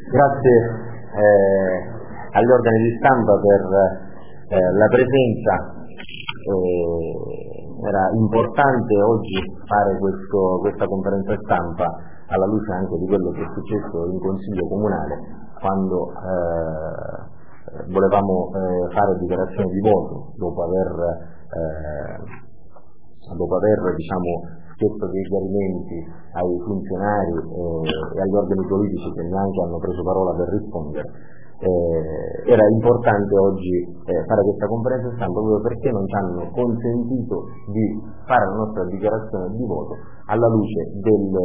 Grazie agli organi di stampa per la presenza. Era importante oggi fare questa conferenza stampa alla luce anche di quello che è successo in Consiglio Comunale quando volevamo fare dichiarazione di voto dopo aver chiesto dei chiarimenti ai funzionari e agli organi politici che neanche hanno preso parola per rispondere. Era importante oggi fare questa conferenza stampa proprio perché non ci hanno consentito di fare la nostra dichiarazione di voto alla luce delle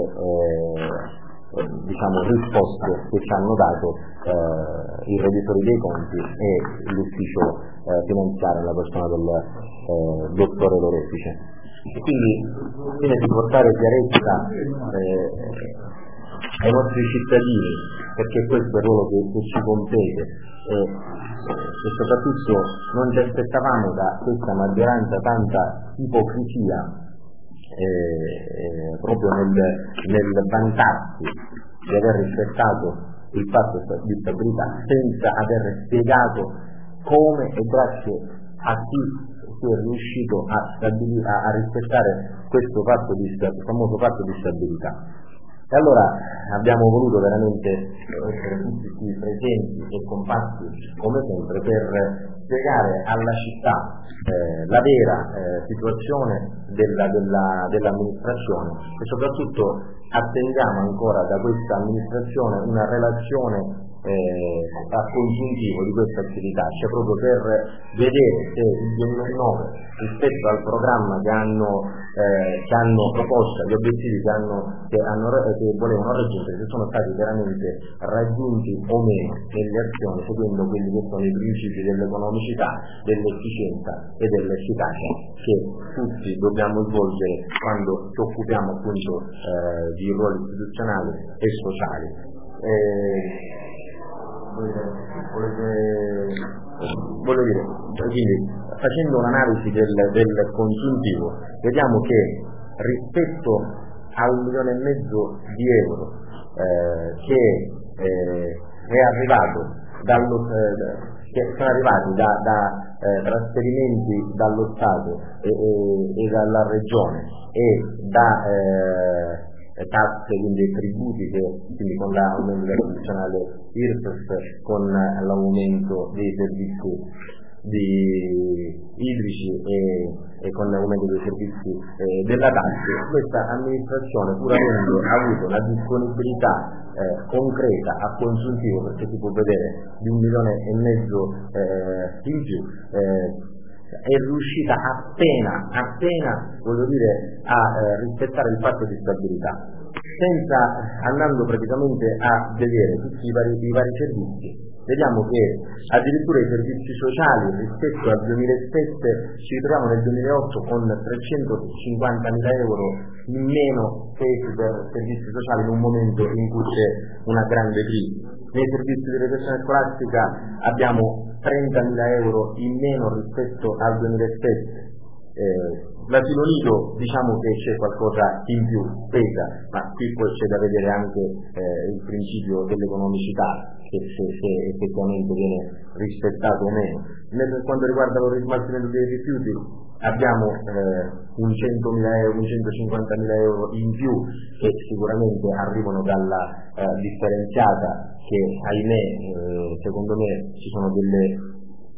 risposte che ci hanno dato i revisori dei conti e l'ufficio finanziario nella persona del dottore Lorefice. E quindi fine di portare chiarezza ai nostri cittadini, perché questo è il ruolo che ci compete e soprattutto non ci aspettavamo da questa maggioranza tanta ipocrisia proprio nel vantarsi di aver rispettato il patto di stabilità senza aver spiegato come e grazie a chi si è riuscito a rispettare questo famoso patto di stabilità. E allora abbiamo voluto veramente essere tutti qui presenti e compatti come sempre per spiegare alla città la vera situazione dell'amministrazione e soprattutto attendiamo ancora da questa amministrazione una relazione a congiuntivo di questa attività, cioè proprio per vedere se il 2009 rispetto al programma che hanno proposto, gli obiettivi che volevano raggiungere, se sono stati veramente raggiunti o meno nelle azioni seguendo quelli che sono i principi dell'economicità, dell'efficienza e dell'efficacia che tutti dobbiamo svolgere quando ci occupiamo appunto di ruoli istituzionali e sociali. Voglio dire, quindi facendo un'analisi del consuntivo vediamo che rispetto a 1,5 milioni di euro che è arrivato che sono arrivati da trasferimenti dallo Stato e dalla Regione e da tasse, quindi tributi quindi con l'aumento della tradizionale IRPEF, con l'aumento dei servizi idrici e con l'aumento dei servizi della tassa, questa amministrazione, pur avendo avuto una disponibilità concreta a consuntivo, perché si può vedere di 1,5 milioni in più, è riuscita appena voglio dire a rispettare il patto di stabilità, andando praticamente a vedere tutti i vari servizi. Vediamo che addirittura i servizi sociali rispetto al 2007 ci ritroviamo nel 2008 con 350.000 euro in meno spesi per servizi sociali in un momento in cui c'è una grande crisi. Nei servizi di educazione scolastica abbiamo 30.000 euro in meno rispetto al 2007. L'asilo nido diciamo che c'è qualcosa in più, pesa, ma qui poi c'è da vedere anche il principio dell'economicità, se effettivamente viene rispettato o meno. Per quanto riguarda lo rismaltimento dei rifiuti abbiamo 100.000 euro, 150.000 euro in più che sicuramente arrivano dalla differenziata che ahimè secondo me ci sono delle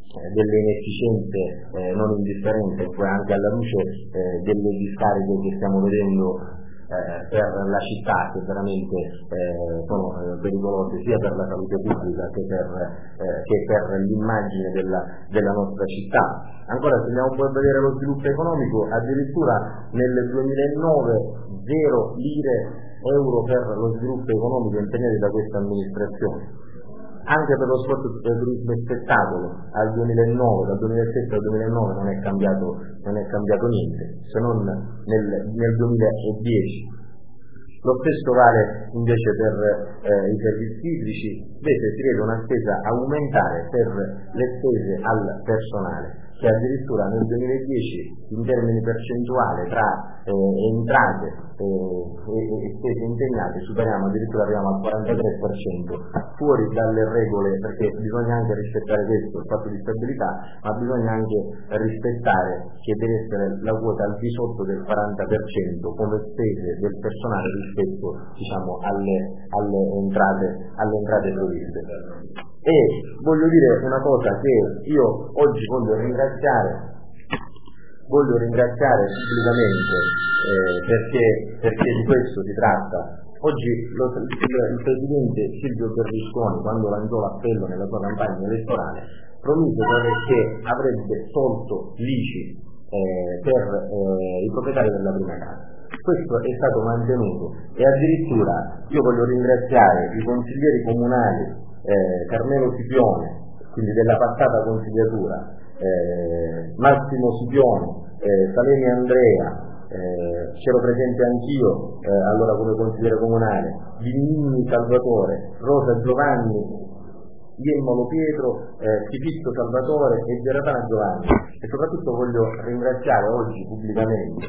inefficienze non indifferenti, poi anche alla luce delle discariche che stiamo vedendo per la città, che veramente sono pericolose sia per la salute pubblica che per l'immagine della nostra città. Ancora, se andiamo poi a vedere lo sviluppo economico, addirittura nel 2009 0 euro per lo sviluppo economico impegnati da questa amministrazione. Anche per lo sport turismo e spettacolo dal 2007 al 2009 non è cambiato niente, se non nel 2010. Lo stesso vale invece per i servizi idrici, invece si vede una spesa aumentare per le spese al personale, che addirittura nel 2010 in termini percentuali tra entrate e spese impegnate arriviamo al 43%, fuori dalle regole, perché bisogna anche rispettare questo, il patto di stabilità, ma bisogna anche rispettare che deve essere la quota al di sotto del 40% come spese del personale rispetto, diciamo, alle entrate previste. E voglio dire una cosa, che io oggi voglio ringraziare pubblicamente, perché di questo si tratta. Oggi il presidente Silvio Berlusconi, quando lanciò l'appello nella sua campagna elettorale, promise che avrebbe tolto l'ICI per i proprietari della prima casa. Questo è stato mantenuto, e addirittura io voglio ringraziare i consiglieri comunali Carmelo Scipione, quindi della passata consigliatura, Massimo Scipione, Salemi Andrea, c'ero presente anch'io allora come consigliere comunale, Vignini Salvatore, Rosa Giovanni, Iemmolo Pietro, Schifitto Salvatore e Geratana Giovanni. E soprattutto voglio ringraziare oggi pubblicamente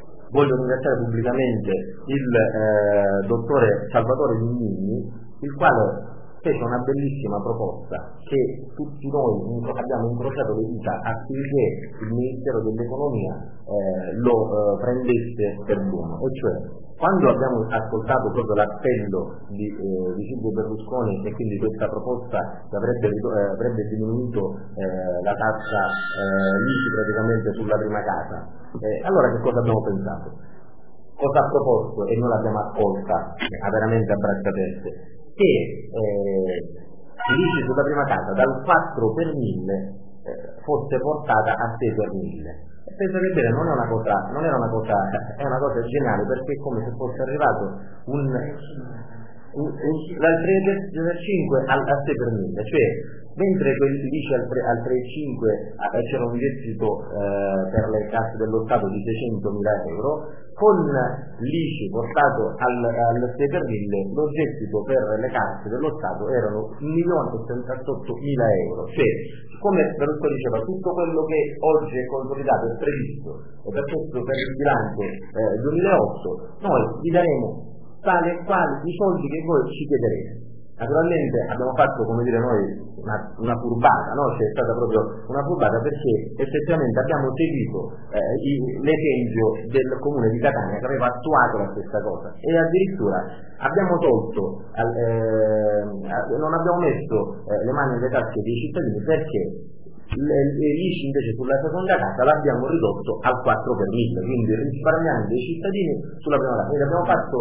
il dottore Salvatore Vignini, il quale fece una bellissima proposta che tutti noi abbiamo incrociato le dita affinché il Ministero dell'Economia lo prendesse per buono, e cioè quando abbiamo ascoltato proprio l'appello di Silvio Berlusconi e quindi questa proposta che avrebbe diminuito la tassa l'ICI praticamente sulla prima casa, allora che cosa abbiamo pensato? Cosa ha proposto, e noi l'abbiamo accolta veramente a braccia aperte, che l'ICI sulla prima casa dal 4 per 1000 fosse portata a 6 per 1000. E penso che bene, non era una cosa, è una cosa geniale, perché è come se fosse arrivato dal 3,5 al 6 per 1000, cioè mentre quelli si dice al 3,5 c'era un gettito per le casse dello Stato di 600.000 euro, con l'ICI portato al 6 per 1000 lo gettito per le casse dello Stato erano 1.078.000 euro, cioè come Berlusconi diceva, tutto quello che oggi è consolidato e previsto e per il bilancio 2008 noi vi daremo tale e quali i soldi che voi ci chiederete. Naturalmente abbiamo fatto, come dire noi, una furbata, no? C'è stata proprio una furbata, perché effettivamente abbiamo seguito l'esempio del comune di Catania che aveva attuato la stessa cosa, e addirittura abbiamo tolto, non abbiamo messo le mani nelle tasche dei cittadini, perché l'ICI invece sulla seconda casa l'abbiamo ridotto al 4 per 1000, quindi risparmiando i cittadini sulla prima casa. Quindi abbiamo fatto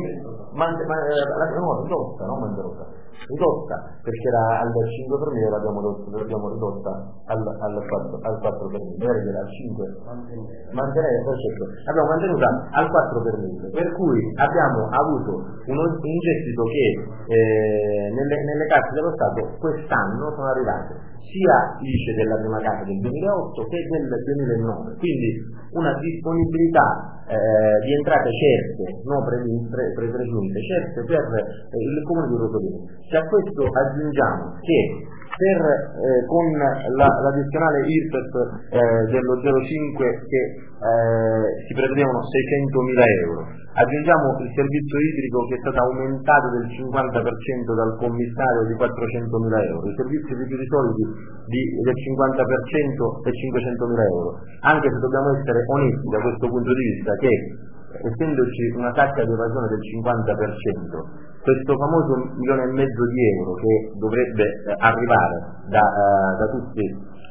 ridotta, perché era al 5 per 1000, l'abbiamo ridotta al 4 per 1000, era al 5, l'abbiamo mantenuta al 4 per 1000, per cui abbiamo avuto un gettito che nelle casse dello Stato quest'anno sono arrivate sia l'ICI della prima casa del 2008 che del 2009, quindi una disponibilità di entrate certe, non presunte, certe per il comune di Rotolino. Se a questo aggiungiamo che con l'addizionale IRPEF dello 0,5 che si prevedevano 600.000 euro, aggiungiamo il servizio idrico che è stato aumentato del 50% dal commissario di 400.000 euro, il servizio di rifiuti solidi del 50% e 500.000 euro, anche se dobbiamo essere onesti da questo punto di vista, che essendoci una tassa di evasione del 50%, questo famoso 1,5 milioni di euro che dovrebbe arrivare da tutti,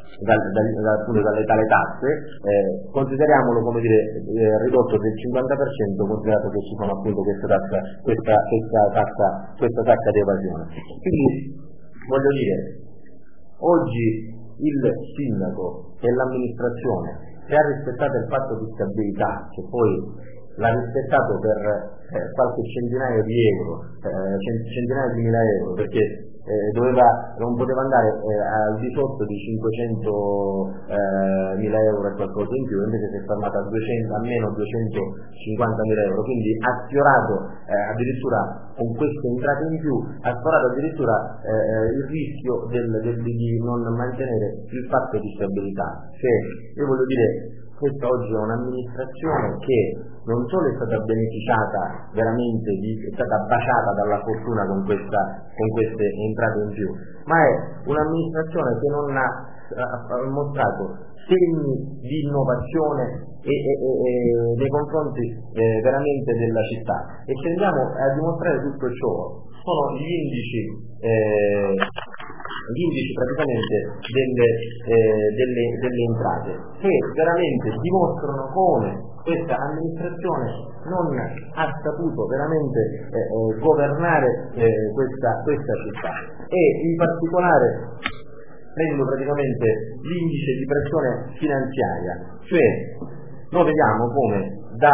dalle tasse, consideriamolo, come dire, ridotto del 50%, considerato che ci sono appunto questa tassa di evasione. Quindi voglio dire, oggi il sindaco e l'amministrazione, se ha rispettato il patto di stabilità, che poi l'ha rispettato per qualche centinaio di euro, centinaia di mila euro, perché non poteva andare al di sotto di 500 mila euro e qualcosa in più, invece si è fermata a meno 250 mila euro, quindi ha sfiorato addirittura con queste entrate in più, ha sfiorato addirittura il rischio di non mantenere il patto di stabilità. Cioè, io voglio dire, questa oggi è un'amministrazione che non solo è stata beneficiata veramente, è stata baciata dalla fortuna con queste entrate in più, ma è un'amministrazione che non ha mostrato segni di innovazione nei confronti veramente della città. E se andiamo a dimostrare tutto ciò, sono gli indici praticamente delle entrate, che veramente dimostrano come questa amministrazione non ha saputo veramente governare questa città. E in particolare prendo praticamente l'indice di pressione finanziaria, cioè noi vediamo come da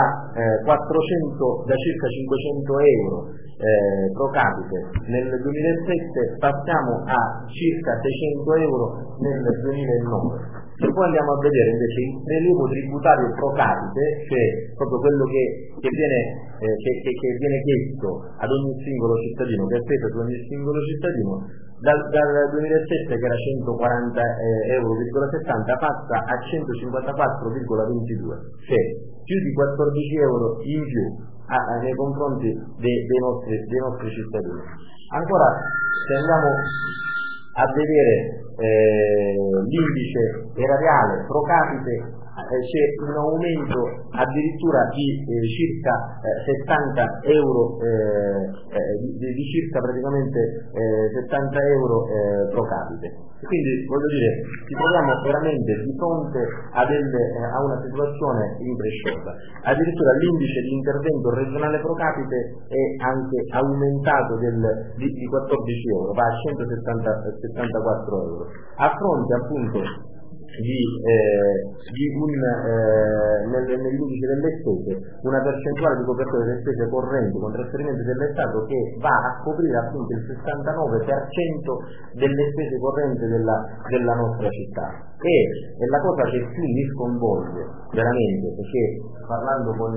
circa 500 euro pro capite nel 2007 passiamo a circa 600 euro nel 2009. Se poi andiamo a vedere invece il prelievo tributario pro capite, cioè proprio quello che viene chiesto ad ogni singolo cittadino, che è speso ad ogni singolo cittadino, dal 2007 che era 140,70 euro passa a 154,22, cioè più di 14 euro in più nei confronti dei nostri cittadini. Ancora, se andiamo a vedere l'indice erariale pro capite, c'è un aumento addirittura di circa 70 euro, di circa praticamente 70 euro pro capite. Quindi voglio dire, ci troviamo veramente di fronte a una situazione incresciosa. Addirittura l'indice di intervento regionale pro capite è anche aumentato di 14 euro, va a 174 euro, a fronte appunto nell'indice delle spese una percentuale di copertura delle spese correnti con trasferimenti dello Stato che va a coprire appunto il 69% delle spese correnti della nostra città. E è la cosa che più mi sconvolge veramente, perché parlando con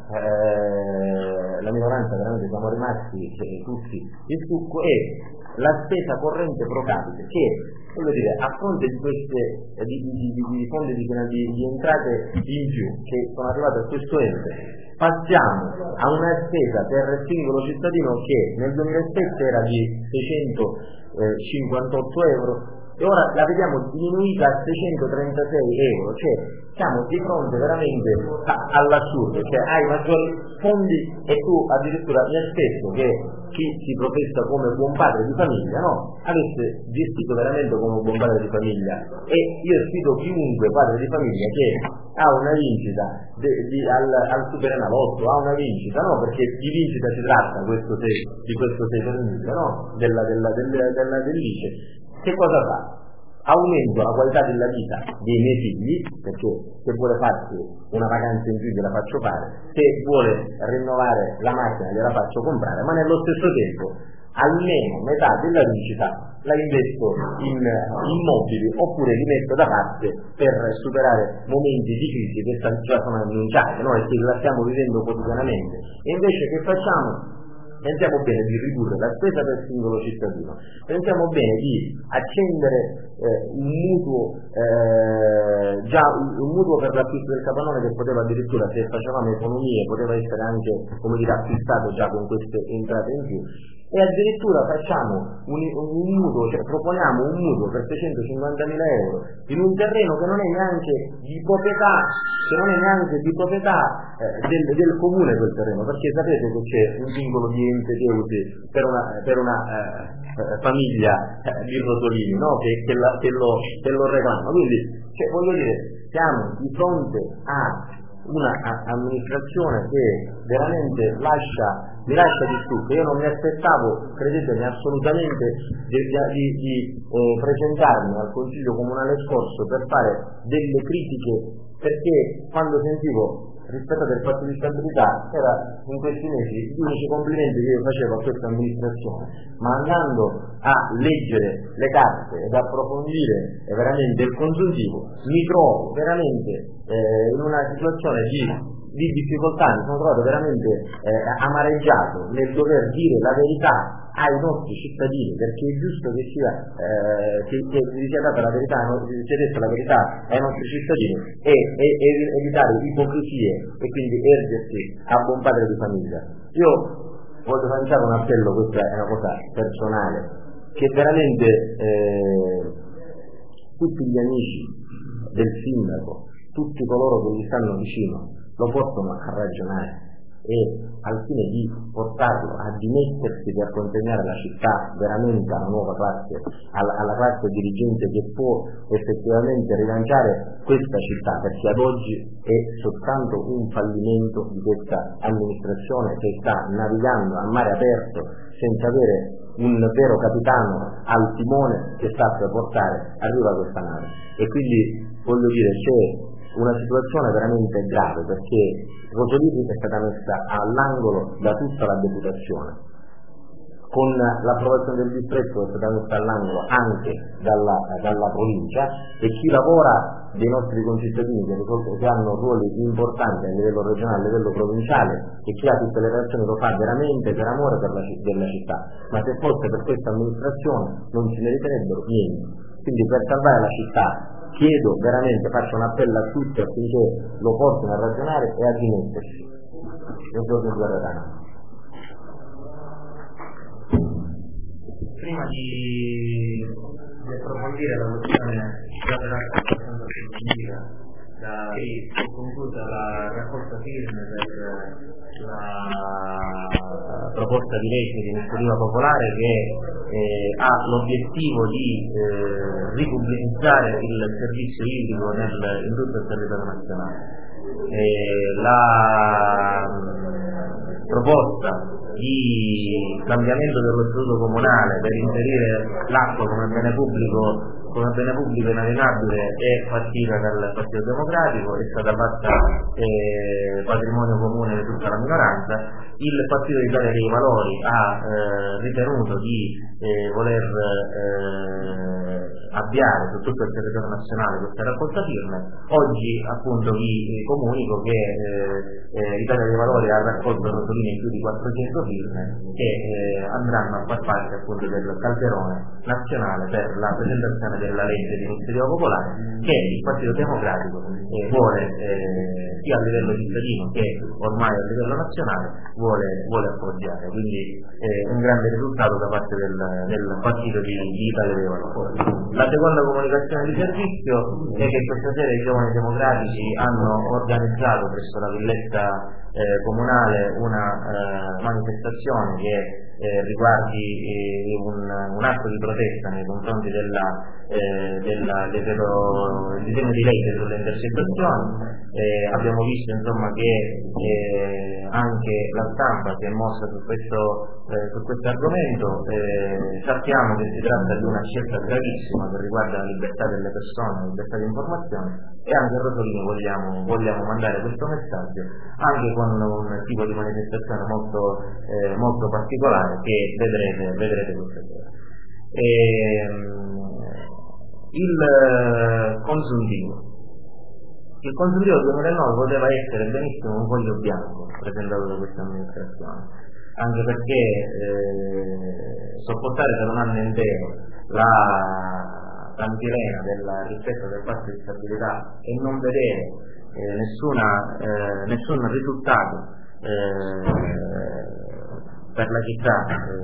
la minoranza veramente siamo rimasti tutti il succo, è la spesa corrente pro capite, che voglio dire, a fronte di queste di fondi di entrate in più che sono arrivate a questo ente, passiamo a una spesa per singolo cittadino che nel 2007 era di 658 euro e ora la vediamo diminuita a 636 euro, cioè siamo di fronte veramente all'assurdo, cioè hai maggiori fondi e tu addirittura mi aspetto che chi si professa come buon padre di famiglia, no, avesse gestito veramente come buon padre di famiglia. E io sfido chiunque padre di famiglia che ha una vincita al Superenalotto, ha una vincita, no, perché di vincita si tratta di questo 6 per 1000, no, dell'ICE. Che cosa fa? Aumento la qualità della vita dei miei figli, perché se vuole farsi una vacanza in più gliela faccio fare, se vuole rinnovare la macchina gliela faccio comprare, ma nello stesso tempo almeno metà della vincita la investo in immobili oppure li metto da parte per superare momenti di crisi che già sono annunciati, no? E che la stiamo vivendo quotidianamente. E invece che facciamo? Pensiamo bene di ridurre la spesa per singolo cittadino, pensiamo bene di accendere un mutuo per l'acquisto del capannone che poteva addirittura, se facevamo economie, poteva essere anche, come dire, acquistato già con queste entrate in più. E addirittura facciamo un mutuo, cioè proponiamo un mutuo per 650.000 euro in un terreno che non è neanche di proprietà, del comune quel terreno, perché sapete che c'è un vincolo di entiteusi per una famiglia di rotolini, no? che lo reclama. Quindi voglio dire, siamo di fronte a una amministrazione che veramente mi lascia di stucco. Io non mi aspettavo, credetemi, assolutamente di presentarmi al Consiglio Comunale scorso per fare delle critiche, perché quando sentivo rispetto del patto di stabilità era in questi mesi gli unici complimenti che io facevo a questa amministrazione, ma andando a leggere le carte ed approfondire veramente il consuntivo mi trovo veramente in una situazione di difficoltà, mi sono trovato veramente amareggiato nel dover dire la verità ai nostri cittadini, perché è giusto che sia che sia data la verità, sia detta la verità ai nostri cittadini e evitare ipocrisie e quindi ergersi a buon padre di famiglia. Io voglio lanciare un appello, questa è una cosa personale, che veramente tutti gli amici del sindaco, tutti coloro che gli stanno vicino, lo portano a ragionare e al fine di portarlo a dimettersi per consegnare la città veramente alla nuova classe, alla classe dirigente che può effettivamente rilanciare questa città, perché ad oggi è soltanto un fallimento di questa amministrazione che sta navigando a mare aperto senza avere un vero capitano al timone che sappia portare a riva questa nave. E quindi voglio dire, c'è una situazione veramente grave, perché Rosolini è stata messa all'angolo da tutta la deputazione, con l'approvazione del distretto è stata messa all'angolo anche dalla provincia, e chi lavora dei nostri concittadini che hanno ruoli importanti a livello regionale, a livello provinciale, e chi ha tutte le relazioni lo fa veramente per amore della città, ma se fosse per questa amministrazione non si meriterebbero niente. Quindi per salvare la città chiedo veramente, faccio un appello a tutti affinché lo portino a ragionare e a dimettersi. Prima di approfondire la questione abbastanza approfondita, ho conclusa la raccolta firme per la proposta di legge di iniziativa popolare che ha l'obiettivo di ripubblicizzare il servizio idrico in tutto il territorio nazionale. La proposta di cambiamento dello statuto comunale per inserire l'acqua come bene pubblico inalienabile è partita dal Partito Democratico, è stata fatta patrimonio comune di tutta la minoranza. Il Partito d'Italia dei Valori ha ritenuto di voler avviare su tutto il territorio nazionale questa raccolta firme. Oggi appunto vi comunico che l'Italia dei Valori ha raccolto a Rosolini più di 400 firme che andranno a far parte appunto del calderone nazionale per la presentazione della legge di iniziativa popolare che il Partito Democratico vuole sia a livello cittadino che ormai a livello nazionale vuole appoggiare. Quindi un grande risultato da parte del Partito di Italia dei Valori. La seconda comunicazione di servizio è che questa sera i giovani democratici hanno organizzato presso la villetta comunale una manifestazione che riguardi un atto di protesta nei confronti del disegno di legge sulle intercettazioni. Abbiamo visto insomma che anche la stampa si è mossa su questo argomento. Sappiamo che si tratta di una scelta gravissima che riguarda la libertà delle persone, la libertà di informazione, e anche a Rosolini vogliamo mandare questo messaggio anche con un tipo di manifestazione molto particolare che vedrete questa sera. Il consuntivo 2009 poteva essere benissimo un foglio bianco presentato da questa amministrazione, anche perché sopportare per un anno intero la cantilena del rispetto del patto di stabilità e non vedere nessun risultato per la città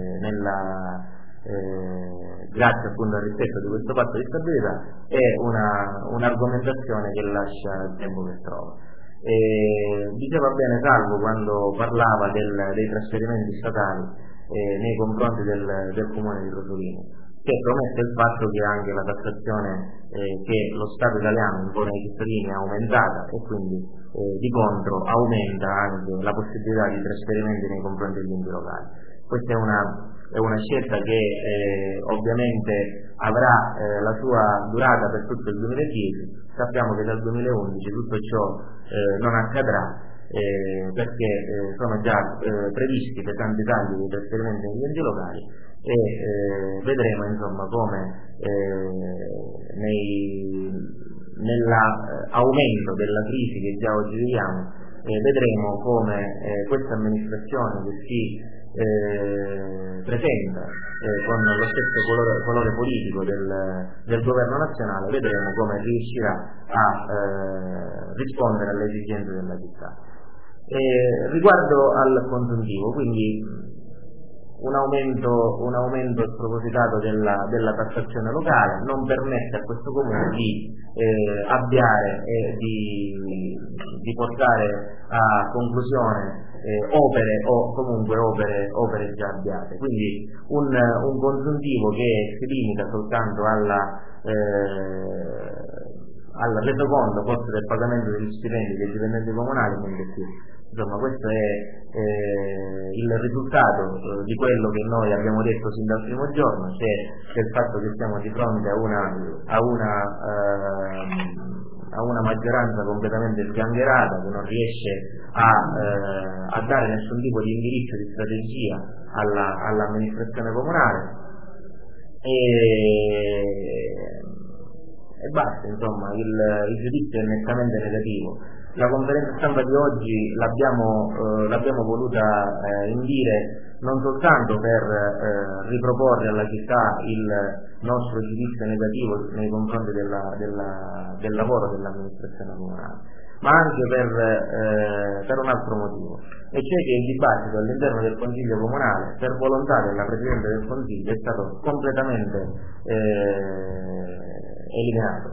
grazie appunto al rispetto di questo patto di stabilità è un'argomentazione che lascia il tempo che trova. Diceva bene Salvo quando parlava dei trasferimenti statali nei confronti del comune di Rosolini, che promette il fatto che anche la tassazione che lo Stato italiano impone ai cittadini è aumentata e quindi di contro aumenta anche la possibilità di trasferimenti nei confronti degli enti locali. Questa è una scelta che ovviamente avrà la sua durata per tutto il 2010. Sappiamo che dal 2011 tutto ciò non accadrà perché sono già previsti pesanti tagli dei trasferimenti negli enti locali e vedremo insomma come nell'aumento della crisi che già oggi viviamo vedremo come questa amministrazione che si presenta con lo stesso colore politico del governo nazionale, vedremo come riuscirà a rispondere alle esigenze della città. Riguardo al consuntivo, quindi un aumento spropositato della tassazione locale non permette a questo comune di avviare e di portare a conclusione opere o comunque opere già avviate. Quindi un consuntivo che si limita soltanto al resoconto costo del pagamento degli stipendi dei dipendenti comunali, quindi insomma questo è il risultato di quello che noi abbiamo detto sin dal primo giorno, cioè del fatto che siamo di fronte a una maggioranza completamente sgangherata che non riesce a dare nessun tipo di indirizzo di strategia all'amministrazione comunale e basta, insomma il giudizio è nettamente negativo. La conferenza stampa di oggi l'abbiamo voluta indire non soltanto per riproporre alla città il nostro giudizio negativo nei confronti del lavoro dell'amministrazione comunale, ma anche per un altro motivo, e cioè che il dibattito all'interno del Consiglio Comunale, per volontà della Presidente del Consiglio, è stato completamente eliminato,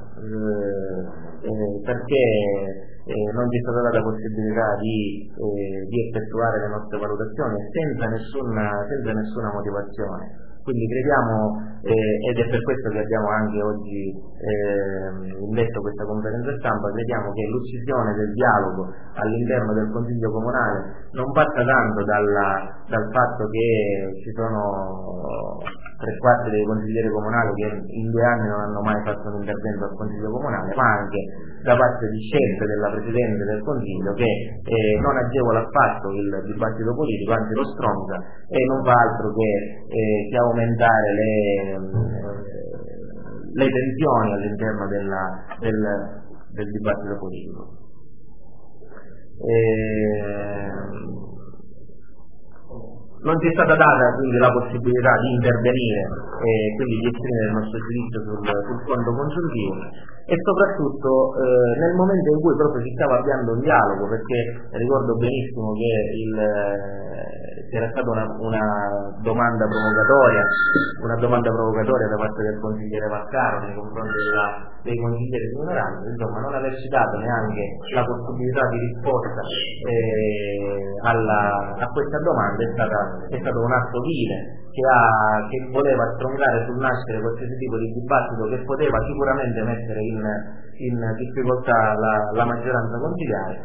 perché non ci è stata data possibilità di effettuare le nostre valutazioni senza nessuna motivazione. Quindi crediamo, ed è per questo che abbiamo anche oggi indetto questa conferenza stampa, crediamo che l'uccisione del dialogo all'interno del Consiglio Comunale non passa tanto dal fatto che ci sono 3/4 dei consiglieri comunali che in 2 anni non hanno mai fatto un intervento al Consiglio Comunale, ma anche da parte di scelte della Presidente del Consiglio che non agevola affatto il dibattito politico, anzi lo stronca e non fa altro che aumentare le tensioni all'interno del dibattito politico. Non ci è stata data quindi la possibilità di intervenire e quindi di esprimere il nostro giudizio sul conto consuntivo e soprattutto nel momento in cui proprio si stava avviando un dialogo, perché ricordo benissimo che c'era stata una domanda provocatoria da parte del consigliere Vaccaro nei confronti dei consiglieri di minoranza, insomma non averci dato neanche la possibilità di risposta a questa domanda è stato un atto vile che voleva stroncare sul nascere qualsiasi tipo di dibattito che poteva sicuramente mettere in difficoltà la maggioranza consiliare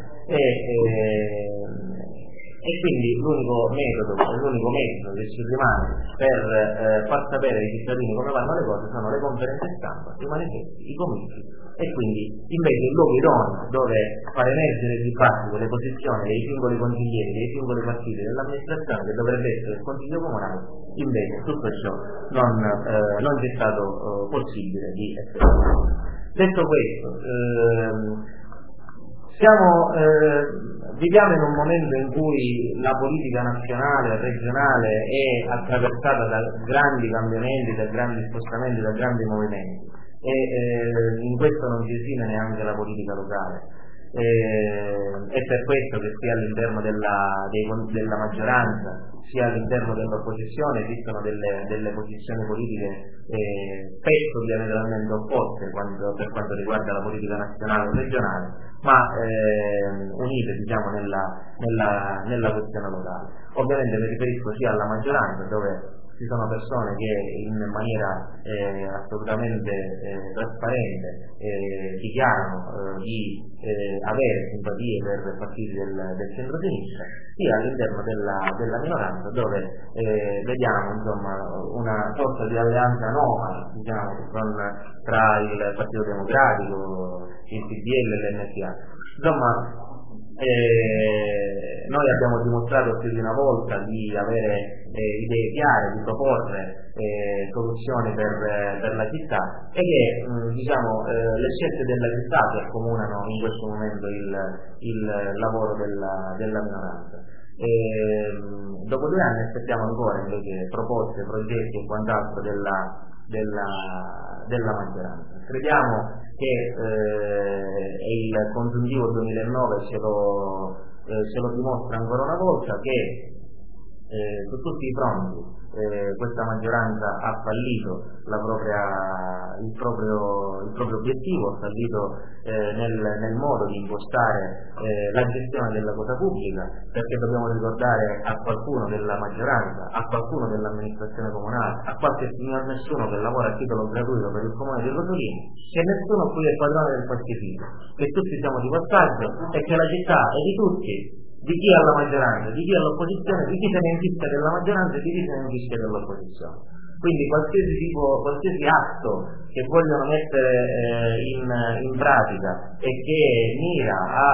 e quindi l'unico metodo che ci rimane per far sapere ai cittadini come vanno le cose sono le conferenze stampa, i manifesti, i comizi e quindi invece il luogo idoneo dove far emergere il dibattito, le posizioni dei singoli consiglieri, dei singoli partiti dell'amministrazione che dovrebbe essere il Consiglio Comunale, invece tutto ciò non ci è stato possibile di effettuare. Detto questo, viviamo in un momento in cui la politica nazionale e regionale è attraversata da grandi cambiamenti, da grandi spostamenti, da grandi movimenti e in questo non si esime neanche la politica locale. È per questo che sia all'interno della maggioranza sia all'interno dell'opposizione esistono delle posizioni politiche spesso diametralmente opposte per quanto riguarda la politica nazionale o regionale, ma unite diciamo nella questione locale. Ovviamente mi riferisco sia alla maggioranza, dove ci sono persone che in maniera assolutamente trasparente dichiarano di avere simpatie per partiti del centro-sinistra, sia all'interno della minoranza dove vediamo insomma una sorta di alleanza anomala diciamo, tra il Partito Democratico, il PDL e l'NCA. Insomma, Noi abbiamo dimostrato più di una volta di avere idee chiare, di proporre soluzioni per la città, e che le scelte della città che accomunano in questo momento il lavoro della minoranza. Dopo 2 anni aspettiamo ancora invece proposte, progetti e quant'altro della maggioranza. Crediamo che il consuntivo 2009 ce lo dimostra ancora una volta, che su tutti i fronti questa maggioranza ha fallito il proprio obiettivo, ha fallito nel modo di impostare la gestione della cosa pubblica, perché dobbiamo ricordare a qualcuno della maggioranza, a qualcuno dell'amministrazione comunale, a qualche signor nessuno che lavora a titolo gratuito per il comune di Rotolino, che nessuno qui è padrone del pastificio, che tutti siamo di passaggio e che la città è di tutti, di chi è alla maggioranza, di chi è all'opposizione, di chi se ne infischia della maggioranza e di chi se ne infischia dell'opposizione. Quindi qualsiasi atto che vogliono mettere in pratica e che mira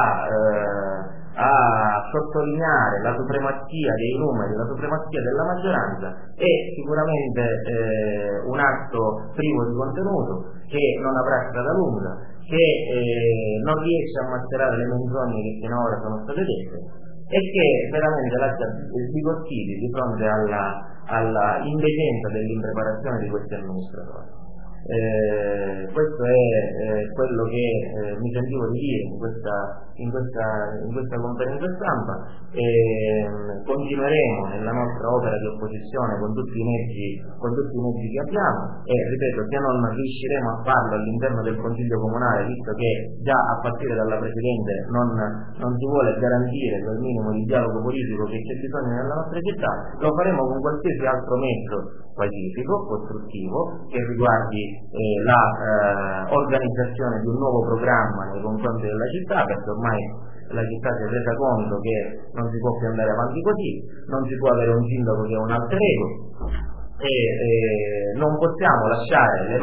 a sottolineare la supremazia dei numeri, la supremazia della maggioranza, è sicuramente un atto privo di contenuto, che non avrà strada lunga, che non riesce a mascherare le menzogne che finora sono state dette e che veramente lascia sbigottiti di fronte alla indecenza dell'impreparazione di questi amministratori. Questo è quello che mi sentivo di dire in questa conferenza stampa, e continueremo nella nostra opera di opposizione con tutti i mezzi che abbiamo, e ripeto, se non riusciremo a farlo all'interno del Consiglio Comunale, visto che già a partire dalla Presidente non si vuole garantire quel minimo di dialogo politico che c'è bisogno nella nostra città, lo faremo con qualsiasi altro mezzo pacifico, costruttivo, che riguardi la organizzazione di un nuovo programma nei confronti della città, perché ormai la città si è resa conto che non si può più andare avanti così, non si può avere un sindaco che è un alter ego, e non possiamo lasciare nelle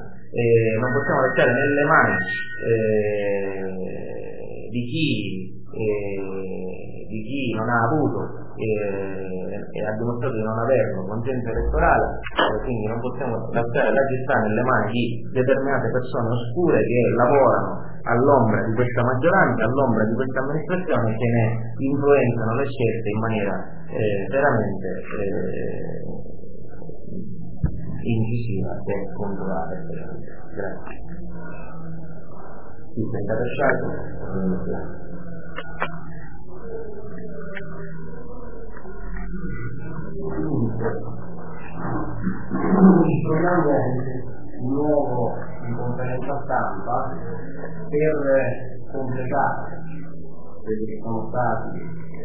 mani di chi non ha avuto e ha dimostrato di non averlo consenso elettorale, quindi non possiamo lasciare la città nelle mani di determinate persone oscure che lavorano all'ombra di questa maggioranza, all'ombra di questa amministrazione, che ne influenzano le scelte in maniera veramente incisiva e controllata. Grazie. Sì, senza lasciare. Ci troviamo di nuovo in conferenza stampa per completare quelli che sono stati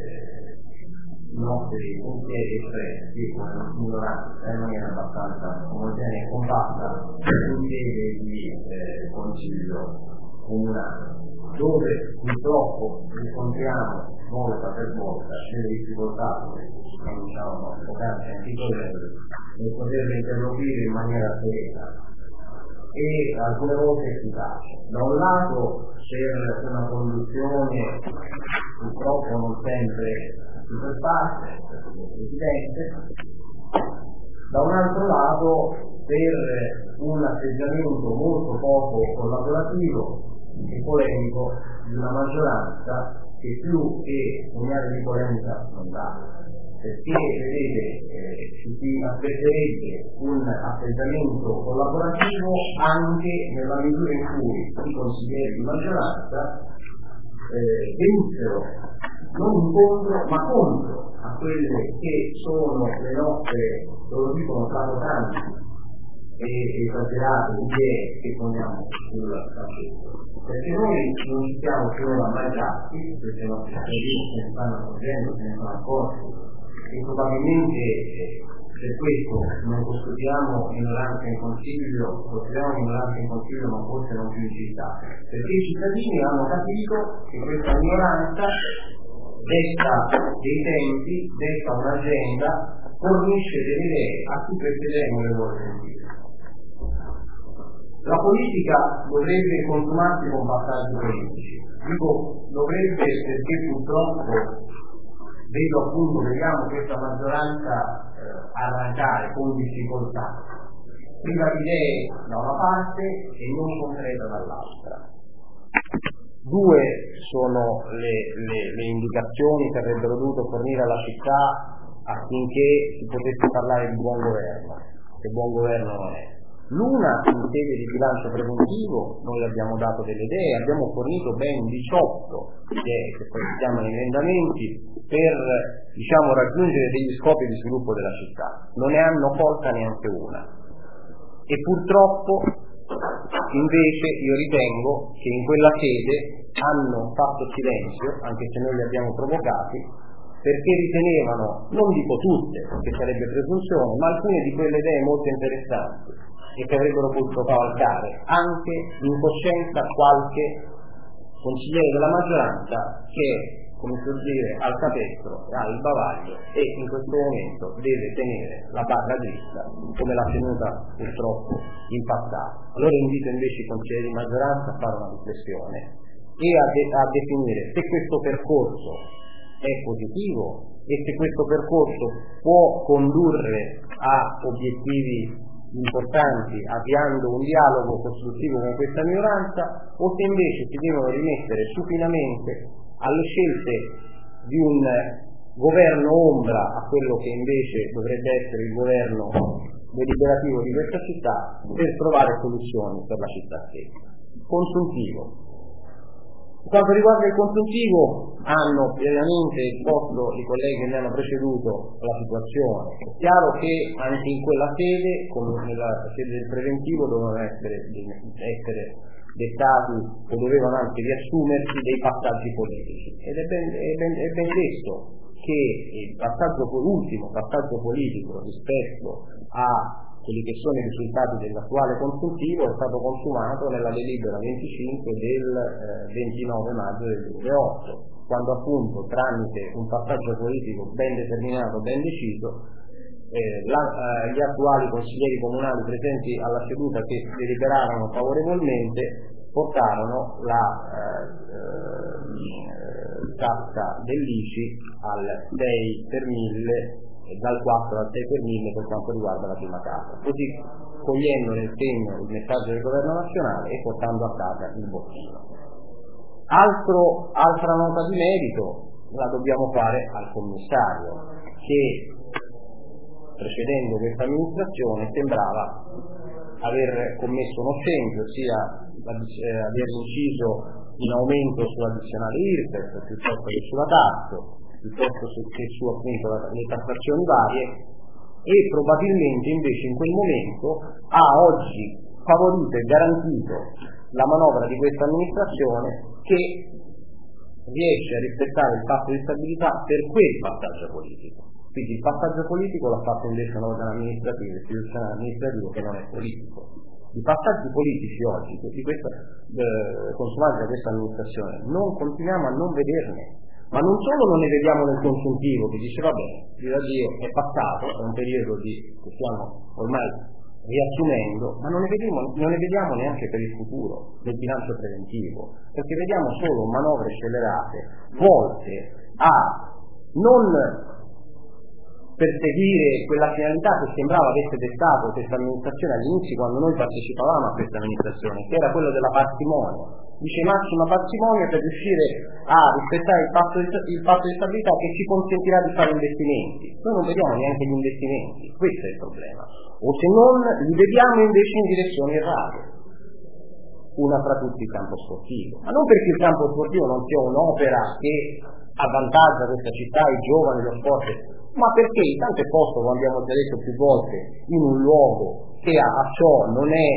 i nostri pensieri espressi con la minoranza in maniera abbastanza omogenea e compatta in sede di consiglio comunale, dove purtroppo riscontriamo volta per volta delle difficoltà, come diciamo poc'anzi anche i colleghi, nel poter interloquire in maniera serena e alcune volte efficace. Da un lato per una conduzione purtroppo non sempre super facile, del Presidente, da un altro lato per un atteggiamento molto poco collaborativo e polemico di una maggioranza che più che segnale di polemica non dà, perché vedete si aspetterebbe un atteggiamento collaborativo anche nella misura in cui i consiglieri di maggioranza venissero non incontro ma contro a quelle che sono le nostre, lo dicono trabotanti e esagerate idee che poniamo sul tappeto, perché noi non ci siamo finora mai dati, perché i nostri cittadini se ne stanno accorgendo, se ne sono accorti, e probabilmente per questo non costruiamo minoranza in consiglio, costruiamo minoranza in consiglio ma forse non più in città, perché i cittadini hanno capito che questa minoranza detta dei tempi, detta un'agenda, fornisce delle idee a cui preferiremo le vuole sentire. La politica dovrebbe consumarsi con passaggi politici, Dico dovrebbe perché purtroppo vedo appunto, vediamo questa maggioranza arrancare con difficoltà, prima di idee da una parte e non concreta dall'altra. Due sono le indicazioni che avrebbero dovuto fornire alla città affinché si potesse parlare di buon governo, che buon governo non è. L'una, in sede di bilancio preventivo, noi abbiamo dato delle idee, abbiamo fornito ben 18 idee che poi si chiamano emendamenti per raggiungere degli scopi di sviluppo della città. Non ne hanno colta neanche una. E purtroppo invece io ritengo che in quella sede hanno fatto silenzio, anche se noi li abbiamo provocati, perché ritenevano, non dico tutte, perché sarebbe presunzione, ma alcune di quelle idee molto interessanti e che avrebbero potuto cavalcare anche in coscienza qualche consigliere della maggioranza che, come si può dire, al capestro ha il bavaglio e in questo momento deve tenere la barra dritta come l'ha tenuta purtroppo in passato. Allora invito invece i consiglieri di maggioranza a fare una riflessione e a definire se questo percorso è positivo e se questo percorso può condurre a obiettivi importanti, avviando un dialogo costruttivo con questa minoranza, o se invece si devono rimettere supinamente alle scelte di un governo ombra a quello che invece dovrebbe essere il governo deliberativo di questa città per trovare soluzioni per la città stessa. Consuntivo. Per quanto riguarda il consuntivo, hanno pienamente esposto i colleghi che mi hanno preceduto la situazione. È chiaro che anche in quella sede, come nella sede del preventivo, dovevano essere dettati o dovevano anche riassumersi dei passaggi politici. Ed è ben detto che l'ultimo passaggio politico rispetto a quelli che sono i risultati dell'attuale consuntivo è stato consumato nella delibera 25 del 29 maggio del 2008, quando appunto tramite un passaggio politico ben determinato, ben deciso, gli attuali consiglieri comunali presenti alla seduta che deliberarono favorevolmente portarono la tassa dell'ICI al 6 per 1000 e dal 4 al 6 per 1000 per quanto riguarda la prima casa, così cogliendo nel segno il messaggio del governo nazionale e portando a casa il bottino. Altra nota di merito la dobbiamo fare al commissario, che precedendo questa amministrazione sembrava aver commesso uno scempio, ossia aver inciso in aumento sull'addizionale IRPEF piuttosto che sulla TARSU, piuttosto che su appunto le tassazioni varie, e probabilmente invece in quel momento ha oggi favorito e garantito la manovra di questa amministrazione, che riesce a rispettare il patto di stabilità per quel passaggio politico. Quindi il passaggio politico l'ha fatto invece un organo amministrativo, istituzionale amministrativo che non è politico. I passaggi politici oggi, di questa consumati da questa amministrazione, non continuiamo a non vederne. Ma non solo non ne vediamo nel consuntivo, che dice vabbè, viva Dio, è passato, è un periodo che stiamo ormai riassumendo, ma non ne vediamo neanche per il futuro del bilancio preventivo, perché vediamo solo manovre scellerate volte a non perseguire quella finalità che sembrava avesse dettato questa amministrazione all'inizio, quando noi partecipavamo a questa amministrazione, che era quello della parsimonia. Dice massima parsimonia per riuscire a rispettare il patto di stabilità che ci consentirà di fare investimenti. Noi non vediamo neanche gli investimenti, questo è il problema. O se non li vediamo invece in direzioni errate. Una fra tutti il campo sportivo. Ma non perché il campo sportivo non sia un'opera che avvantaggia questa città, i giovani, lo sport, ma perché tanto è posto, come abbiamo già detto più volte, in un luogo che a ciò non è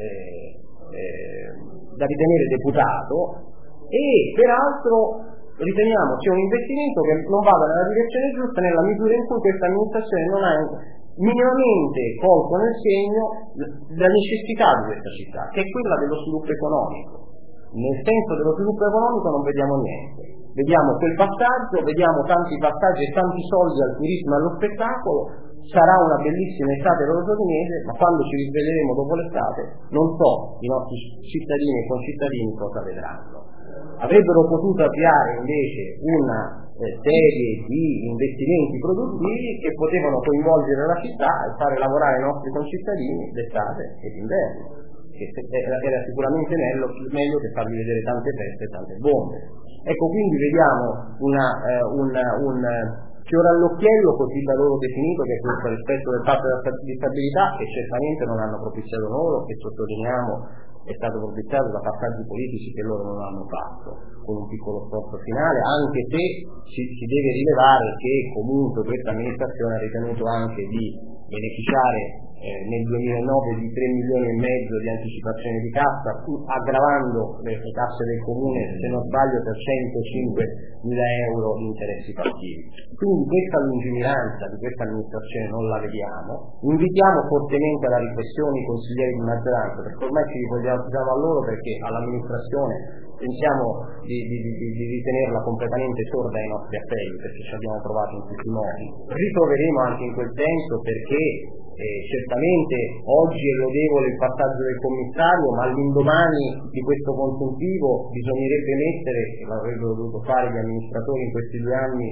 da ritenere deputato, e peraltro riteniamo sia un investimento che non vada nella direzione giusta nella misura in cui questa amministrazione non ha minimamente colto nel segno della necessità di questa città, che è quella dello sviluppo economico. Nel senso dello sviluppo economico non vediamo niente, vediamo quel passaggio, vediamo tanti passaggi e tanti soldi al turismo e allo spettacolo. Sarà una bellissima estate rotorinese, ma quando ci risveglieremo dopo l'estate non so i nostri cittadini e concittadini cosa vedranno. avrebbero potuto avviare invece una serie di investimenti produttivi che potevano coinvolgere la città e fare lavorare i nostri concittadini d'estate e d'inverno, che era sicuramente meglio che farvi vedere tante feste e tante bombe. Ecco, quindi vediamo un fiore all'occhiello, così da loro definito, che è questo rispetto del patto di stabilità, che certamente non hanno propiziato loro, che sottolineiamo è stato propiziato da passaggi politici che loro non hanno fatto, con un piccolo sforzo finale, anche se si deve rilevare che comunque questa amministrazione ha ritenuto anche di beneficiare nel 2009 di 3 milioni e mezzo di anticipazione di cassa, aggravando le casse del comune, se non sbaglio, per 105.000 euro di interessi passivi. Quindi questa lungimiranza di questa amministrazione non la vediamo. Invitiamo fortemente alla riflessione i consiglieri di maggioranza, perché ormai ci rivolgiamo a loro, perché all'amministrazione pensiamo di ritenerla completamente sorda ai nostri appelli, perché ci abbiamo provato in tutti i modi. Ritroveremo anche in quel senso, perché certamente oggi è lodevole il passaggio del commissario, ma all'indomani di questo consuntivo bisognerebbe mettere, e l'avrebbero dovuto fare gli amministratori in questi 2 anni,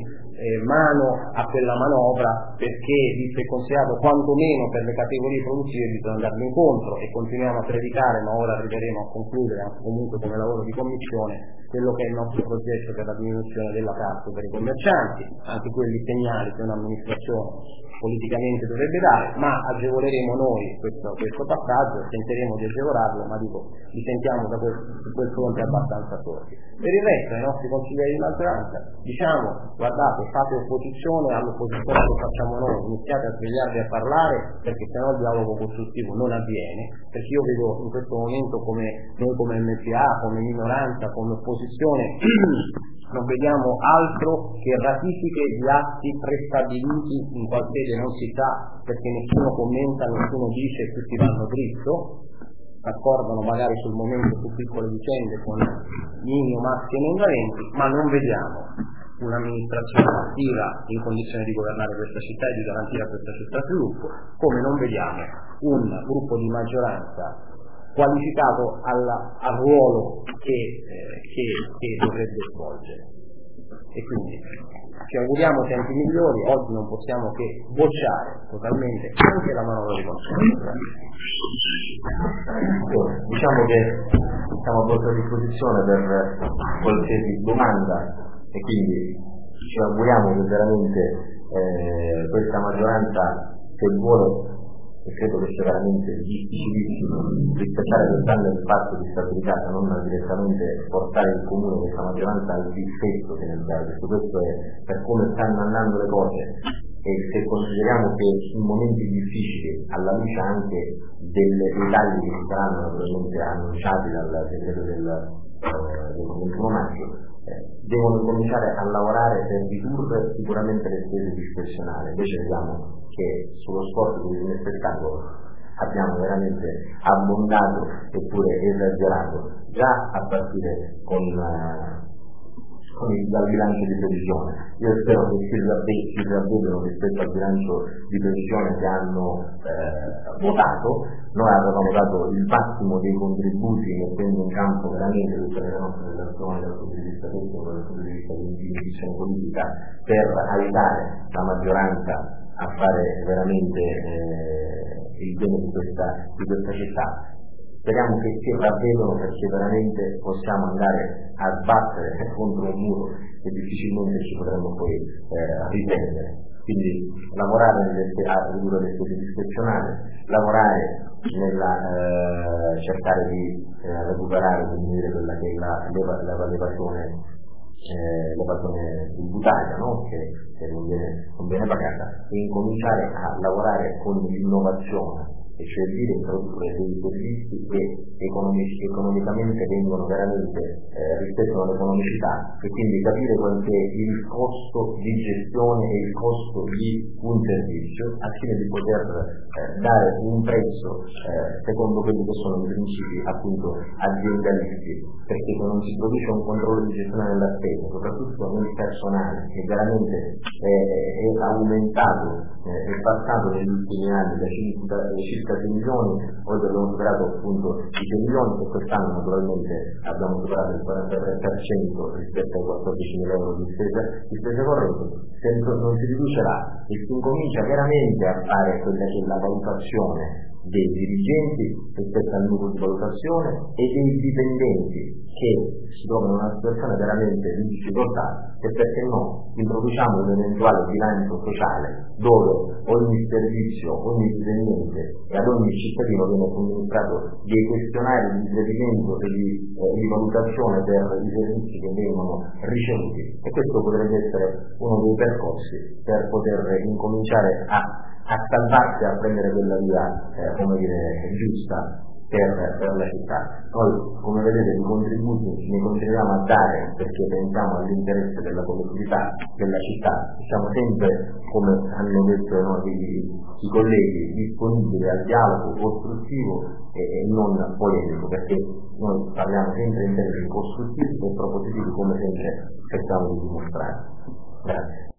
mano a quella manovra, perché visto e considerato quantomeno per le categorie produttive bisogna andarvi incontro, e continuiamo a predicare, ma ora arriveremo a concludere anche comunque come lavoro di commissione quello che è il nostro progetto per la diminuzione della tassa per i commercianti, anche quelli segnali che un'amministrazione politicamente dovrebbe dare, ma agevoleremo noi questo passaggio, tenteremo di agevolarlo, ma dico, li sentiamo su quel fronte abbastanza sordi. Per il resto, ai nostri consiglieri di maggioranza diciamo: guardate, fate opposizione all'opposizione che facciamo noi, iniziate a svegliarvi a parlare, perché sennò il dialogo costruttivo non avviene, perché io vedo in questo momento come noi come MPA, come minoranza, come opposizione non vediamo altro che ratifiche di atti prestabiliti in qual sede non si sa, perché nessuno commenta, nessuno dice, tutti vanno dritto, accordano magari sul momento su piccole vicende con mini o maxi emendamenti, ma non vediamo un'amministrazione attiva in condizione di governare questa città e di garantire a questa città sviluppo, come non vediamo un gruppo di maggioranza qualificato al ruolo che dovrebbe svolgere. E quindi ci auguriamo tempi migliori. Oggi non possiamo che bocciare totalmente anche la manovra di consulta. Diciamo che siamo a vostra disposizione per qualsiasi domanda, e quindi ci auguriamo che veramente questa maggioranza, se vuole, e credo che sia veramente difficilissimo rispettare quest'anno il patto di stabilità, se non direttamente portare il comune, questa maggioranza, al difetto che nel dare. Questo è per come stanno andando le cose, e se consideriamo che in momenti difficili, alla luce anche dei tagli che saranno naturalmente annunciati dal decreto del 21 maggio, devono cominciare a lavorare per ridurre sicuramente le spese discrezionali. Invece vediamo che sullo sport di spettacolo abbiamo veramente abbondato eppure esagerato già a partire dal bilancio di previsione. Io spero che si ravvedano rispetto al bilancio di previsione che hanno votato. Noi avevamo dato il massimo dei contributi, mettendo in campo veramente tutte le nostre relazioni dal punto di vista tecnico, dal punto di vista di individuazione politica, per aiutare la maggioranza a fare veramente il bene di questa città. Speriamo che si ravvedano, perché veramente possiamo andare a sbattere contro un muro e difficilmente ci potremo poi riprendere. Quindi lavorare a ridurre le spese discrezionali, lavorare nella cercare di recuperare, diminuire quella che è l'evasione tributaria, no? che non viene pagata, e incominciare a lavorare con l'innovazione, e cioè dire introdurre dei servizi che economicamente vengono veramente rispettano l'economicità, e quindi capire qual è il costo di gestione e il costo di un servizio, al fine di poter dare un prezzo secondo quelli che sono i principi appunto aziendalisti, perché se non si produce un controllo di gestione della spesa, soprattutto nel personale, che veramente è aumentato, è passato negli ultimi anni da circa circa 6 milioni, oggi abbiamo superato appunto i 6 milioni e quest'anno naturalmente abbiamo superato il 43% rispetto ai 14.000 euro di spese correnti. Se non si riducerà e si incomincia veramente a fare quella che è la valutazione dei dirigenti rispetto al numero di valutazione e dei dipendenti che si trovano in una situazione veramente di difficoltà, e perché no, introduciamo un eventuale bilancio sociale dove ogni servizio, ogni dipendente e ad ogni cittadino viene somministrato dei questionari di inserimento e di valutazione per i servizi che vengono ricevuti, e questo potrebbe essere uno dei percorsi per poter incominciare a salvarsi, a prendere quella via giusta per la città. Noi, come vedete, i contributi ne continuiamo a dare perché pensiamo all'interesse della collettività della città. Siamo sempre, come hanno detto i colleghi, disponibili al dialogo costruttivo e non polemico, perché noi parliamo sempre in termini costruttivi e propositivi, come sempre cerchiamo di dimostrare. Grazie.